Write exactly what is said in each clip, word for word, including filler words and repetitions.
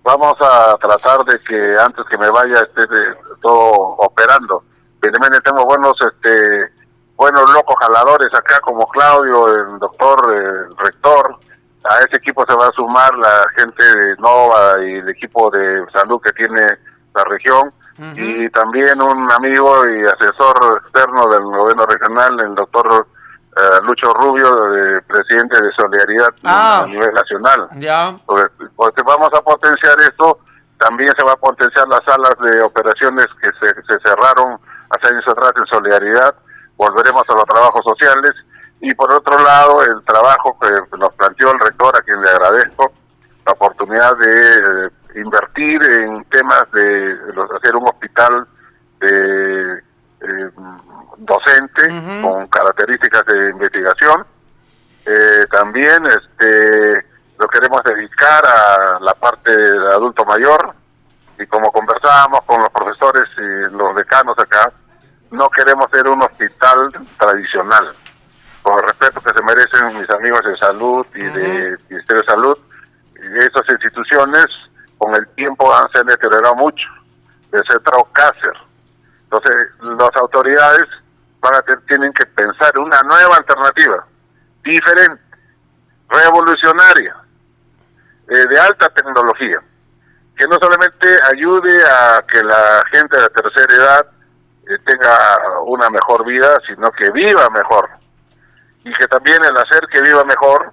vamos a tratar de que antes que me vaya esté de, todo operando. Finalmente tenemos buenos, este, buenos locos jaladores acá como Claudio, el doctor, el rector. A ese equipo se va a sumar la gente de Nova y el equipo de salud que tiene la región. Uh-huh. Y también un amigo y asesor externo del gobierno regional, el doctor uh, Lucho Rubio, de, presidente de Solidaridad ah, a nivel nacional. Ya. Pues, pues vamos a potenciar esto. También se va a potenciar las salas de operaciones que se, se cerraron hace años atrás en Solidaridad. Volveremos a los trabajos sociales. Y por otro lado, el trabajo que nos planteó el rector, a quien le agradezco, la oportunidad de eh, invertir en temas de, de los, hacer un hospital de, eh, docente uh-huh. con características de investigación. Eh, también este lo queremos dedicar a la parte del adulto mayor, y como conversábamos con los profesores y los decanos acá, no queremos ser un hospital tradicional. Con el respeto que se merecen mis amigos de salud y uh-huh. de Ministerio de Salud, esas instituciones con el tiempo han se han deteriorado mucho, de ser Cácer. Entonces las autoridades van a ter, tienen que pensar en una nueva alternativa, diferente, revolucionaria, eh, de alta tecnología, que no solamente ayude a que la gente de la tercera edad eh, tenga una mejor vida, sino que viva mejor. Y que también el hacer que viva mejor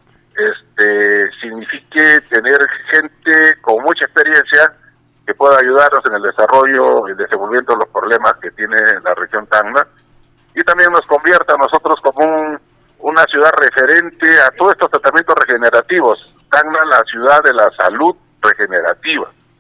este signifique tener gente con mucha experiencia que pueda ayudarnos en el desarrollo y desenvolvimiento de los problemas que tiene la región Tacna, y también nos convierta a nosotros como un, una ciudad referente a todos estos tratamientos regenerativos. Tacna, la ciudad de la salud regenerativa.